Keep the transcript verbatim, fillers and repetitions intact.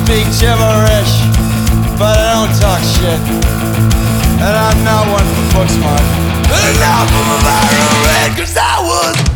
speak gibberish, but I don't talk shit. And I'm not one for book smart. But enough of a viral red, cause I was